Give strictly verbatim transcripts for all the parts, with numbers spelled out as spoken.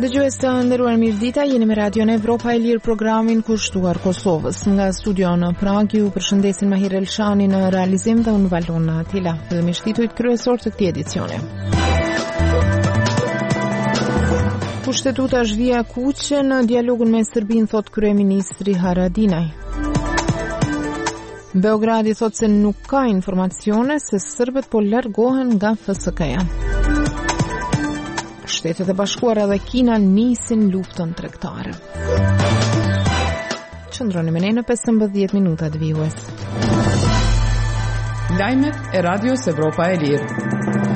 Dëgjues të nderuar, mirëdita, jeni me Radion Evropa e Lirë, programin kushtuar Kosovës. Nga studio në Prag ju përshëndesin Mahir Elshani në realizim dhe unë Valona Atila. Fillimisht titujt kryesor të këtij edicioni. Kushtetuta zhvija kuqe në dialogun me Serbinë, thot kryeministri Haradinaj. Beogradi thot se nuk ka informacione se serbët po largohen nga F S K-ja. Shtetet e Bashkuara dhe Kina nisin luftën tregtare. Qëndroni me ne në pesëmbëdhjetë minutat vijues. Lajmet e Radios Evropa e Lirë.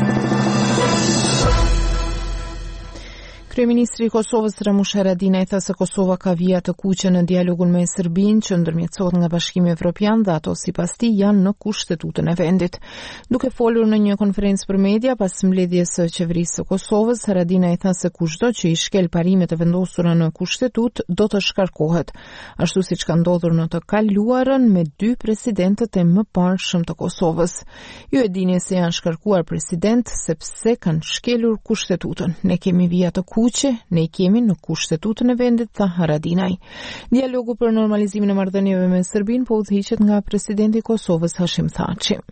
Kryeministri i Kosovës Ramush Haradinaj tha se Kosova ka vija të kuqe në dialogun me Serbinë që ndërmjetësohet nga Bashkimi Evropian dhe ato sipas tij janë në kushtetutin e vendit. Duke folur në një konferencë për media pas mbledhjes së qeverisë së Kosovës, Haradinaj tha se kushdo që i shkel parimet e vendosura në kushtetutë do të shkarkohet, ashtu siç ka ndodhur në të kaluarën me dy presidentët e mëparshëm të Kosovës. Ju e dini se janë shkarkuar president sepse kanë shkelur kushtetutën. Ne kemi vija të kuqe ne i kemi në kushtetutën e vendit, tha Haradinaj. Dialogu për normalizimin e marrëdhënieve me Serbinë po udhëhiqet nga presidenti i Kosovës Hashim Thaçi.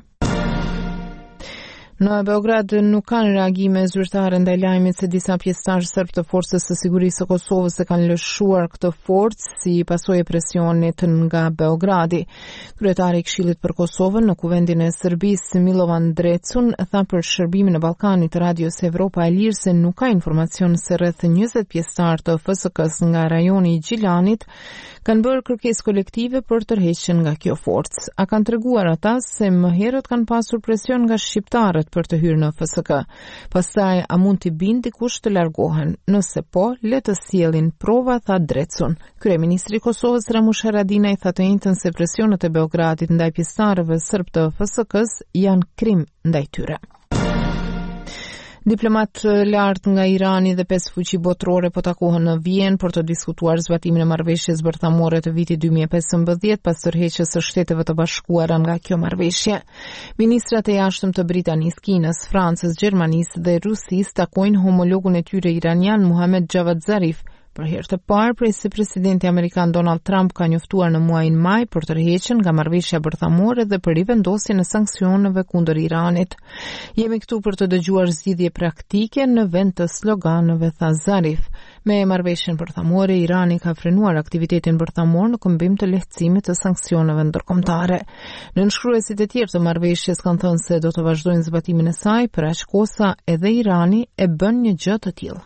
Në Beograd nuk kanë reagime zyrtare ndaj lajmit se disa pjesëtarë serb të forcës së sigurisë së Kosovës e kanë lëshuar këtë forcë si pasojë e presionit nga Beogradi. Kryetari i Këshillit për Kosovën në kuvendin e Serbisë, Milovan Drecun, tha për shërbimin e Ballkanit të Radios Evropa e Lirë se nuk ka informacion se rreth njëzet pjesëtarë të F S K-s nga rajoni i Gjilanit kanë bërë kërkesë kolektive për tërheqjen nga kjo forcë. A kanë treguar ata se më herët kanë pasur presion nga shqiptarët për të hyrë në F S K. Pastaj, a mund t'i bindë dikush të largohen? Nëse po, le të sjellin prova, tha Drecun. Kryeministri i Kosovës Ramush Haradinaj tha të njëjtën se presionet e Beogradit ndaj pjesëtarëve serb të F S K-s janë krim ndaj tyre. Diplomat lartë nga Irani dhe pesë fuqi botërore po takohen në Vjenë për të diskutuar zbatimin e marrëveshjes bërthamore të vitit dy mijë e pesëmbëdhjetë pas tërheqjes së Shteteve të Bashkuara nga kjo marrëveshje. Ministrat e jashtëm të Britanisë, Kinës, Francës, Gjermanisë dhe Rusisë takojnë homologun e tyre iranian Muhammad Javad Zarif. Për herë të parë, prej se presidenti amerikan Donald Trump ka njoftuar në muajin maj për tërheqjen nga marrëveshja bërthamore dhe për rivendosjen e sanksioneve kundër Iranit. Jemi këtu për të dëgjuar zgjidhje praktike në vend të sloganëve, tha Zarif. Me marrëveshjen bërthamore, Irani ka frenuar aktivitetin bërthamor në këmbim të lehtësimit të sanksioneve ndërkombëtare. Nënshkruesit e tjerë të marrëveshjes kanë thënë se do të vazhdojnë zbatimin e saj, për aq kosa edhe Irani e bën një gjë të tillë.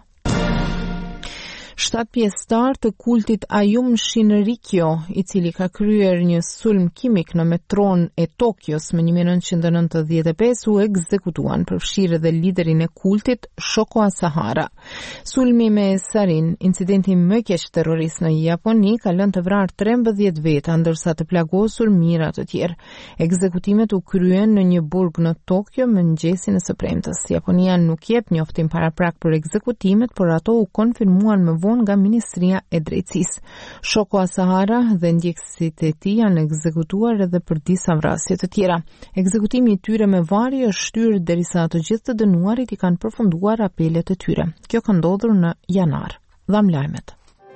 Shtat pjesëtar të kultit Ayum Shinrikyo, i cili ka kryer një sulm kimik në metron e Tokios më një mijë e nëntëqind e nëntëdhjetë e pesë, u ekzekutuan, përfshirë dhe liderin e kultit Shoko Asahara. Sulmi me sarin, incidenti më i keq terrorist në Japoni, ka lënë të vrarë trembëdhjetë veta, ndërsa të plagosur mijëra të tjerë. Ekzekutimet u kryen në një burg në Tokyo mëngjesin e së premtes. Japonia nuk jep njoftim paraprak për ekzekutimet, por ato u konfirmuan më vonë nga Ministria e Drejtësisë. Shoko Asahara dhe ndjekësit e tij janë ekzekutuar edhe për disa vrasje të tjera. Ekzekutimi i tyre me varje është shtyrë derisa të gjithë të dënuarit i kanë përfunduar apelet e tyre. Kjo ka ndodhur në janar. Dham lajmet.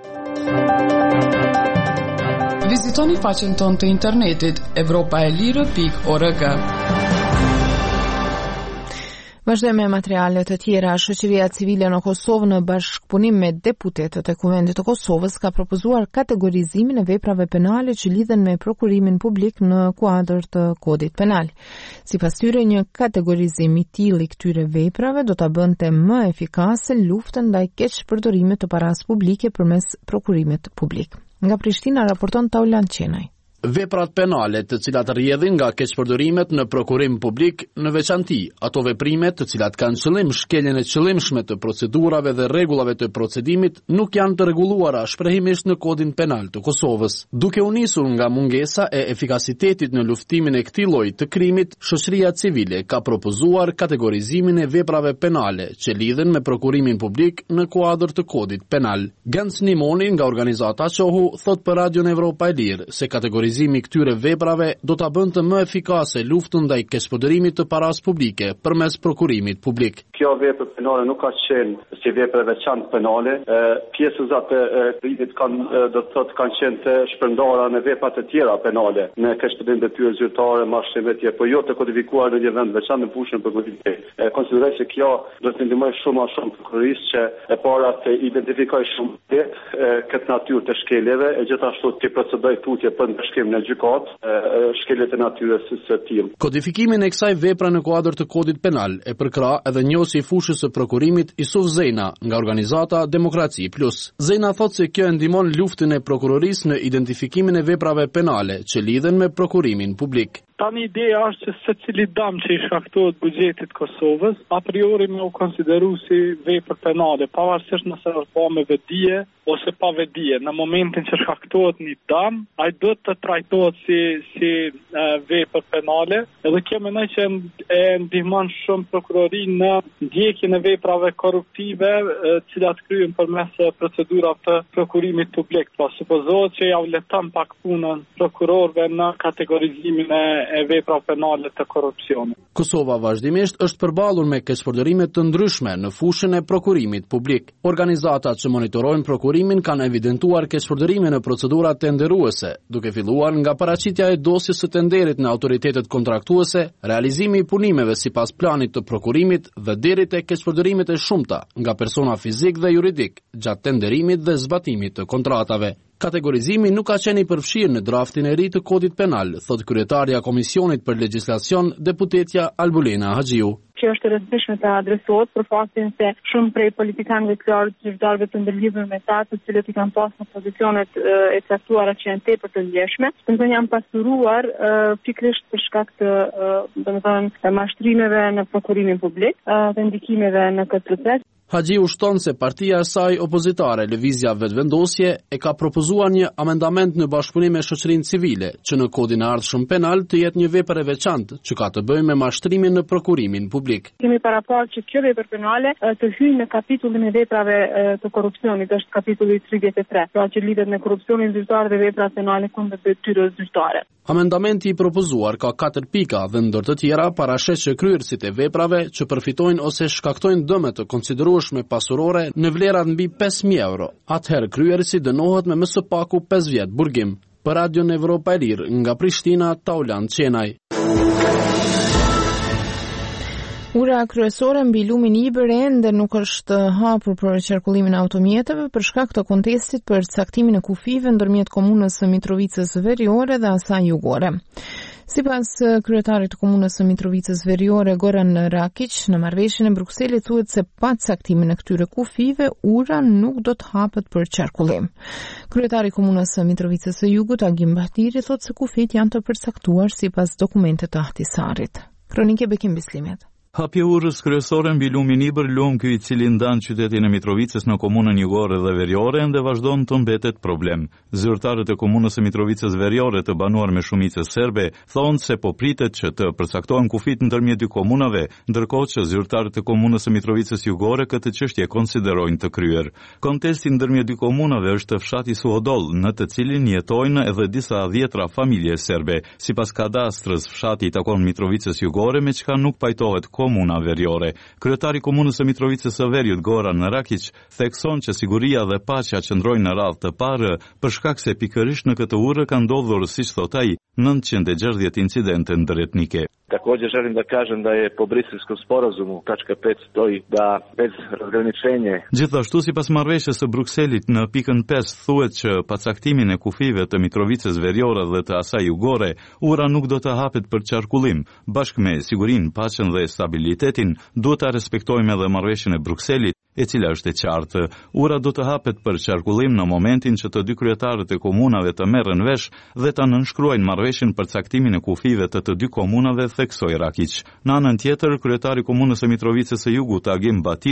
Vizitoni faqen tonë të internetit evropa e lirë pikë org. Vazhdojmë me materialet të tjera. Shoqëria civile në Kosovë në bashkëpunim me deputetët e Kuvendit të Kosovës ka propozuar kategorizimin e veprave penale që lidhen me prokurimin publik në kuadër të kodit penal. Sipas tyre, një kategorizim i tillë i këtyre veprave do ta bënte më efikase luftën ndaj keqpërdorimit të parasë publike përmes prokurimit publik. Nga Prishtina raporton Taulan Qenaj. Veprat penale të cilat rrjedhin nga keqpërdorimet në prokurim publik, në veçanti ato veprime të cilat kanë qëllim shkeljen e qëllimshme të procedurave dhe rregullave të procedimit, nuk janë të rregulluara shprehimisht në Kodin Penal të Kosovës. Duke u nisur nga mungesa e efikasitetit në luftimin e këtij lloji të krimit, shoqëria civile ka propozuar kategorizimin e veprave penale që lidhen me prokurimin publik në kuadër të Kodit Penal. Gans Nimoni nga organizata Qohu thot për Radion Evropa e Lirë se kategorizimin kategorizimi i këtyre veprave do ta bënte më efikase luftën ndaj keqpërdorimit të parasë publike përmes prokurimit publik. Kjo vepër penale nuk ka qenë si vepër e veçantë penale. Pjesëzat e krimit kanë do të thotë kanë qenë të shpërndara në vepra të tjera penale, në keqpërdorim detyrë zyrtare, mashtrim etj, por jo të kodifikuar në një vend veçantë në fushën prokurimit. Konsideroj se kjo do të ndihmojë shumë më shumë prokurorisë që e para të identifikojë shumë vetë këtë natyrë të shkeljeve e gjithashtu të procedojë tutje për ndërshkim në gjykatë shkeljet e natyrës së tillë. Kodifikimin e kësaj vepra në kuadër të kodit penal e përkra edhe njohësi i fushës së prokurimit Isuf Zena nga organizata Demokraci Plus. Zena thotë se kjo e ndihmon luftën e prokurorisë në identifikimin e veprave penale që lidhen me prokurimin publik. Tani ideja është që secili dëm që i shkaktohet buxhetit Kosovës, a priori me u konsideru si vepër penale, pavarësisht nëse është bërë me vedije ose pa vedije. Në momentin që shkaktohet një dëm, ai duhet të trajtohet si si e, vepër penale, edhe kjo mendoj që e ndihmon shumë prokurorinë në ndjekjen e veprave korruptive, e, cilat kryhen përmes procedurave të prokurimit publik. Po supozohet që ja u leton pak punën prokurorëve në kategorizimin e e vepra penale të korrupsionit. Kosova vazhdimisht është përballur me keqpërdorime të ndryshme në fushën e prokurimit publik. Organizatat që monitorojnë prokurimin kanë evidentuar keqpërdorime në procedura tenderuese, duke filluar nga paraqitja e dosjes së tenderit në autoritetet kontraktuese, realizimi i punimeve sipas planit të prokurimit dhe deri te keqpërdorimet e shumta nga persona fizik dhe juridik gjatë tenderimit dhe zbatimit të kontratave. Kategorizimi nuk ka qenë i përfshirë në draftin e ri të kodit penal, thot kryetaria Komisionit për Legjislacion, deputetja Albulena Haxhiu. Që është e rëndësishme të adresohet për faktin se shumë prej politikanëve të lartë zyrtarëve të ndërlidhur me ta, të cilët i kanë pasur në pozicionet e caktuara që janë tepër të ndjeshme, do janë pasuruar pikërisht për shkak të domethënë mashtrimeve në prokurimin publik dhe ndikimeve në këtë proces. Haxhiu shton se partia e saj opozitare Lëvizja Vetëvendosje e ka propozuar një amendament në bashkëpunim me shoqërinë civile që në kodin e ardhshëm penal të jetë një vepër e veçantë që ka të bëjë me mashtrimin në prokurimin publik. Kemi paraparë që kjo vepër penale të hyjë në kapitullin e veprave të korrupsionit, është kapitulli tridhjetë e tre, pra që lidhet me korrupsionin zyrtar dhe veprat penale kundër detyrës zyrtare. Amendamenti i propozuar ka katër pika dhe ndër të tjera parashet që kryerësit e veprave që përfitojnë ose shkaktojnë dëme të konsiderueshme pasurore në vlerat mbi pesë mijë euro. Atëherë kryerësi dënohet me më së paku pesë vjet burgim. Për Radion Evropa e Lirë nga Prishtina, Taulan Qenaj. Ura kryesore mbi lumin Iber ende nuk është hapur për qarkullimin e automjeteve për shkak të kontestit për caktimin e kufive ndërmjet komunës së Mitrovicës Veriore dhe asaj jugore. Sipas kryetarit të komunës së Mitrovicës Veriore Goran Rakić, në marrëveshjen e Brukselit thuhet se pa caktimin e këtyre kufive, ura nuk do të hapet për qarkullim. Kryetari i komunës së Mitrovicës së Jugut Agim Bahtiri thotë se kufit janë të përcaktuar sipas dokumentet të Ahtisarit. Kronike Bekim Bislimet. Hapje urës kryesore mbi lumin Iber, lum ky i cili ndan qytetin e Mitrovicës në komunën jugore dhe veriore ende vazhdon të mbetet problem. Zyrtarët e komunës së Mitrovicës Veriore të banuar me shumicë serbe thonë se po pritet që të përcaktohen kufit ndërmjet dy komunave, ndërkohë që zyrtarët e komunës së Mitrovicës jugore këtë çështje konsiderojnë të kryer. Kontesti ndërmjet dy komunave është fshati Suhodol, në të cilin jetojnë edhe disa dhjetra familje serbe. Sipas kadastrës, fshati i takon Mitrovicës jugore, me çka nuk pajtohet komuna veriore. Kryetari komunës së Mitrovicës së Veriut Goran Rakić thekson që siguria dhe paqja qëndrojnë në radhë të parë për shkak se pikërisht në këtë urë ka ndodhur, siç thot ai, nëntëqind e gjashtëdhjetë incidente ndëretnike. Također želim da kažem da je po Briselskom sporazumu tačka pet stoji da bez razgraničenja. Gjithashtu sipas marrëveshjes së Brukselit në pikën pesë thuhet që pa caktimin e kufive të Mitrovicës Veriore dhe të asaj jugore, ura nuk do të hapet për qarkullim. Bashkë me sigurinë, paqen dhe stabilitetin, duhet ta respektojmë edhe marrëveshjen e Brukselit, e cila është e qartë. Ura do të hapet për qarkullim në momentin që të dy kryetarët e komunave të merren vesh dhe ta nënshkruajnë marrëveshjen për caktimin e kufive të të dy komunave, theksoi Rakić. Në anën tjetër, kryetari i komunës së Mitrovicës së Jugut Agim Batiri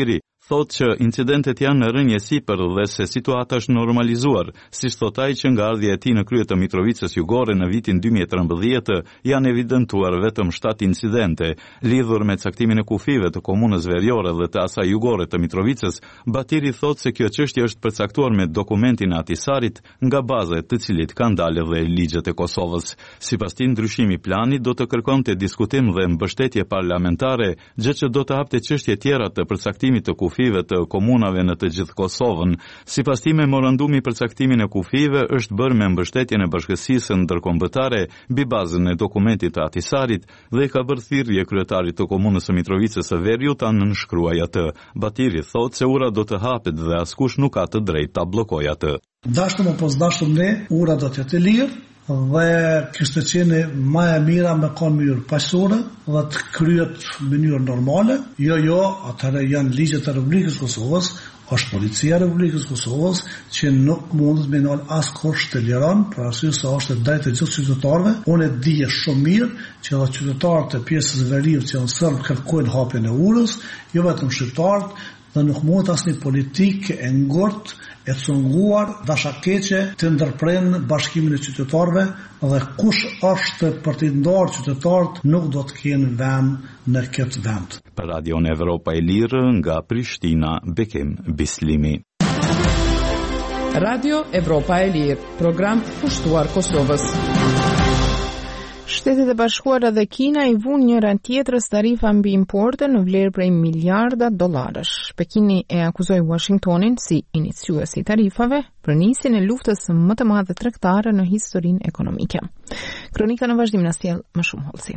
thotë që incidentet janë në rënje sipër dhe se situata është normalizuar, siç thot ai që nga ardhja e tij në krye të Mitrovicës Jugore në vitin dy mijë e trembëdhjetë janë evidentuar vetëm shtatë incidente lidhur me caktimin e kufive të komunës veriore dhe të asaj jugore të Mitrovicës. Batiri thotë se kjo çështje është përcaktuar me dokumentin e Atisarit nga baza e të cilit kanë dalë dhe ligjet e Kosovës. Sipas tij, ndryshimi i planit do të kërkonte diskutim dhe mbështetje parlamentare, gjë që do të hapte çështje tjera të përcaktimit të kufive të komunave në të gjithë Kosovën. Sipas tij, memorandumi për caktimin e kufive është bërë me mbështetjen e Bashkësisë Ndërkombëtare mbi bazën e dokumentit të Atisarit dhe ka bërë thirrje kryetarit të komunës së Mitrovicës së Veriut ta nënshkruajë atë. Batiri thotë se ura do të hapet dhe askush nuk ka të drejtë ta bllokojë atë. Dashëm apo s'dashëm ne, ura do të jetë e lirë dhe kështë të qene ma e mira me kanë mënyrë paqësore dhe të kryet mënyrë normale. Jo, jo, atëherë janë ligjet e Republikës Kosovës, është policia e Republikës Kosovës që nuk mundet me nal askush të liron, për arsye se është e drejtë e gjithë qytetarëve. Unë e di shumë mirë që edhe qytetarët e pjesës veriut që janë serb kërkojnë hapjen e urës, jo vetëm shqiptarët, dhe nuk mund asnjë politikë e ngurtë e cunguar dashakeqe të ndërpren bashkimin e qytetarëve dhe kush është për të ndarë qytetarët nuk do të kenë vend në këtë vend. Për Radion Evropa e Lirë nga Prishtina, Bekim Bislimi. Radio Evropa e Lirë, program pushtuar Kosovës. Shtetet e Bashkuara dhe Kina i vunë njëra tjetrës tarifa mbi importe në vlerë prej miliarda dollarësh. Pekini e akuzoi Washingtonin si iniciues i tarifave për nisjen e luftës më të madhe tregtare në historinë ekonomike. Kronika në vazhdim na sjell më shumë hollësi.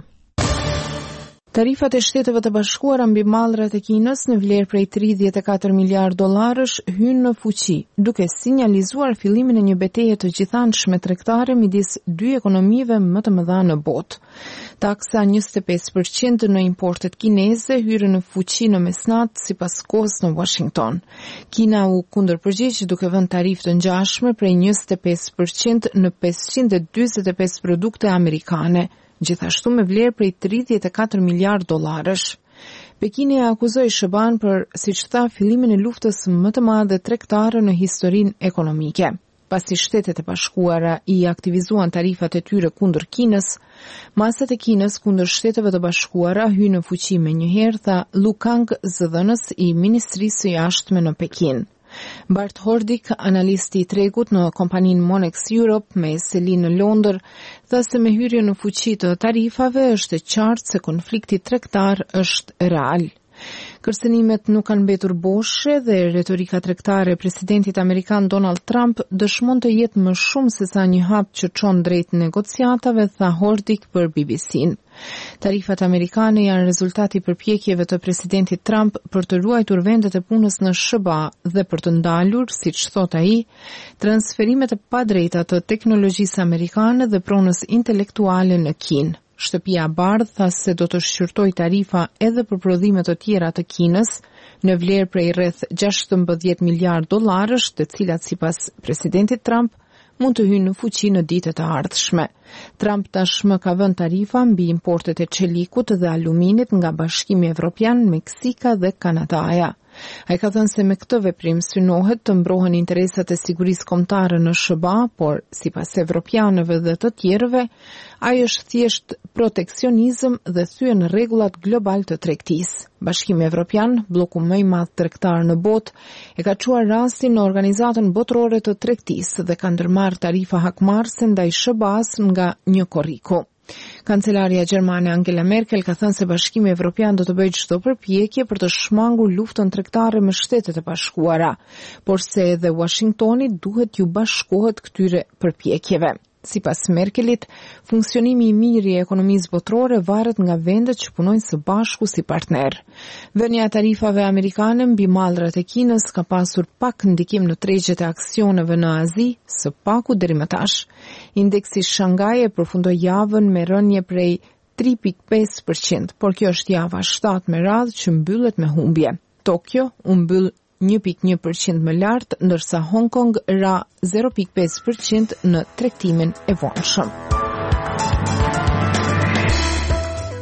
Tarifat e Shteteve të Bashkuara mbi mallrat e Kinës në vlerë prej tridhjetë e katër miliardë dollarësh hynë në fuqi, duke sinjalizuar fillimin e një betejë të gjithanshme tregtare midis dy ekonomive më të mëdha në botë. Taksa njëzet e pesë përqind në importet kineze hyri në fuqi në mesnatë sipas kohës në Washington. Kina u kundërpërgjigj duke vënë tarifë të ngjashme prej njëzet e pesë përqind në pesëqind e dyzet e pesë produkte amerikane, gjithashtu me vlerë prej tridhjetë e katër miliardë dollarësh. Pekini e akuzoi S B A-n për, siç tha, fillimin e luftës më të madhe tregtare në historinë ekonomike. Pasi Shtetet e Bashkuara i aktivizuan tarifat e tyre kundër Kinës, masat e Kinës kundër Shteteve të Bashkuara hynë në fuqi menjëherë, tha Lu Kang, zëdhënës i Ministrisë së Jashtme në Pekin. Bart Hordik, analisti i tregut në kompaninë Monex Europe me seli në Londër, tha se me hyrje në fuqi të tarifave është e qartë se konflikti tregtar është real. Kërcënimet nuk kanë mbetur boshe dhe retorika tregtare e presidentit amerikan Donald Trump dëshmon të jetë më shumë se sa një hap që çon drejt negociatave, tha Hordik për B B C-n. Tarifat amerikane janë rezultati i përpjekjeve të presidentit Trump për të ruajtur vendet e punës në S B A dhe për të ndalur, siç thot ai, transferimet e padrejta të teknologjisë amerikane dhe pronës intelektuale në Kinë. Shtëpia e Bardhë tha se do të shqyrtoj tarifa edhe për prodhime të tjera të Kinës në vlerë prej rreth gjashtëmbëdhjetë miliardë dollarësh, të cilat sipas presidentit Trump mund të hyjnë në fuqi në ditët e ardhshme. Trump tashmë ka vënë tarifa mbi importet e çelikut dhe aluminit nga Bashkimi Evropian, Meksika dhe Kanadaja. Ai ka thënë se me këtë veprim synohet të mbrohen interesat e sigurisë kombëtare në S B A, por sipas evropianëve dhe të tjerëve, ai është thjesht proteksionizëm dhe thyen rregullat global të tregtisë. Bashkimi Evropian, bloku më i madh tregtar në botë, e ka çuar rastin në Organizatën Botërore të Tregtisë dhe ka ndërmarrë tarifa hakmarrëse ndaj S B A-s nga një korriku. Kancelaria gjermane Angela Merkel ka thënë se Bashkimi Evropian do të bëjë çdo përpjekje për të shmangur luftën tregtare me Shtetet e Bashkuara, por se edhe Washingtoni duhet ju bashkohet këtyre përpjekjeve. Sipas Merkelit, funksionimi i mirë i ekonomisë botërore varet nga vendet që punojnë së bashku si partner. Vënia e tarifave amerikane mbi mallrat e Kinës ka pasur pak ndikim në tregjet e aksioneve në Azi, së paku deri më tash. Indeksi Shanghai e përfundoi javën me rënje prej tre pikë pesë përqind, por kjo është java shtatë me radhë që mbyllet me humbje. Tokyo u mbyll një pikë një përqind më lartë, ndërsa Hong Kong ra zero pikë pesë përqind në tregtimin e vonshëm.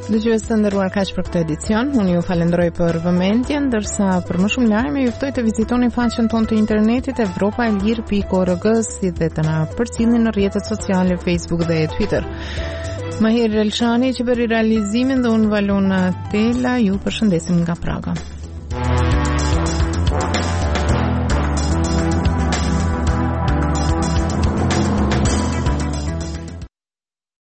Dëgjues të nderuar, kaq për këtë edicion. Unë ju falenderoj për vëmendjen, ndërsa për më shumë lajme ju ftoj të vizitoni faqen tonë të internetit evropa e lirë pikë org, si dhe të na përcjellni në rrjetet sociale Facebook dhe Twitter. Mahir Elshani që bëri realizimin dhe unë Valona Tela ju përshëndesim nga Praga.